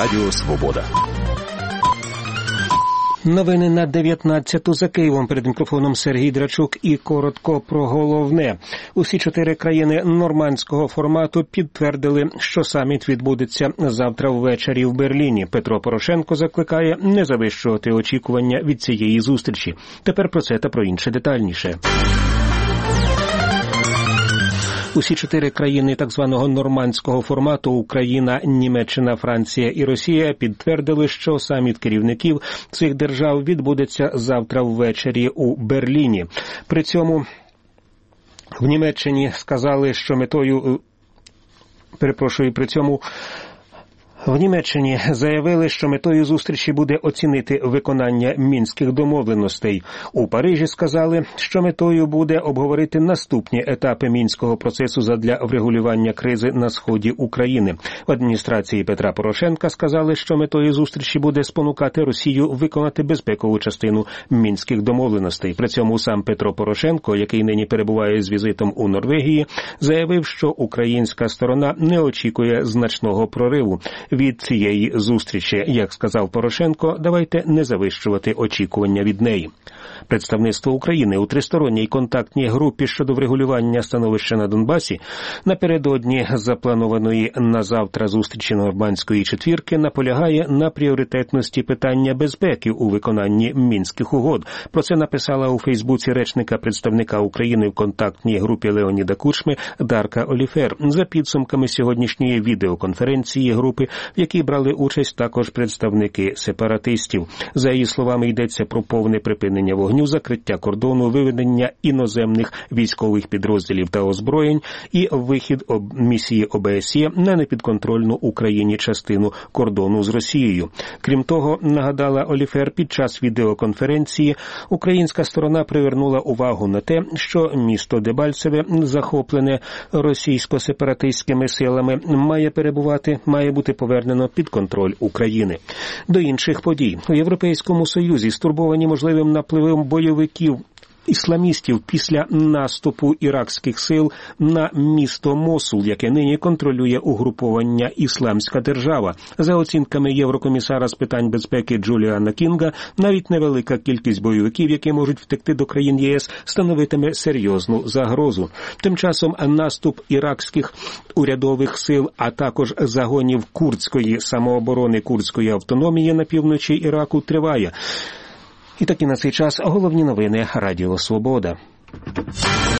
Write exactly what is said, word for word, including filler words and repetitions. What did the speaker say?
Радіо Свобода. Новини на дев'ятнадцяту за Києвом. Перед мікрофоном Сергій Драчук і коротко про головне. Усі чотири країни нормандського формату підтвердили, що саміт відбудеться завтра ввечері в Берліні. Петро Порошенко закликає не завищувати очікування від цієї зустрічі. Тепер про це та про інше детальніше. Усі чотири країни так званого нормандського формату – Україна, Німеччина, Франція і Росія – підтвердили, що саміт керівників цих держав відбудеться завтра ввечері у Берліні. При цьому в Німеччині сказали, що метою, перепрошую, при цьому В Німеччині заявили, що метою зустрічі буде оцінити виконання мінських домовленостей. У Парижі сказали, що метою буде обговорити наступні етапи мінського процесу задля врегулювання кризи на сході України. В адміністрації Петра Порошенка сказали, що метою зустрічі буде спонукати Росію виконати безпекову частину мінських домовленостей. При цьому сам Петро Порошенко, який нині перебуває з візитом у Норвегії, заявив, що українська сторона не очікує значного прориву від цієї зустрічі. Як сказав Порошенко, давайте не завищувати очікування від неї. Представництво України у тристоронній контактній групі щодо врегулювання становища на Донбасі напередодні запланованої на завтра зустрічі Нормандської четвірки наполягає на пріоритетності питання безпеки у виконанні Мінських угод. Про це написала у Фейсбуці речника представника України в контактній групі Леоніда Кучми Дарка Оліфер. За підсумками сьогоднішньої відеоконференції групи, в якій брали участь також представники сепаратистів. За її словами, йдеться про повне припинення вогню, закриття кордону, виведення іноземних військових підрозділів та озброєнь і вихід місії О Б С Є на непідконтрольну Україні частину кордону з Росією. Крім того, нагадала Оліфер, під час відеоконференції українська сторона привернула увагу на те, що місто Дебальцеве, захоплене російсько-сепаратистськими силами, має перебувати, має бути повернено під контроль України. До інших подій. У Європейському Союзі стурбовані можливим напливом бойовиків ісламістів після наступу іракських сил на місто Мосул, яке нині контролює угруповання «Ісламська держава». За оцінками Єврокомісара з питань безпеки Джуліана Кінга, навіть невелика кількість бойовиків, які можуть втекти до країн Є С, становитиме серйозну загрозу. Тим часом наступ іракських урядових сил, а також загонів курдської самооборони, курдської автономії на півночі Іраку триває. І таки на цей час головні новини Радіо Свобода.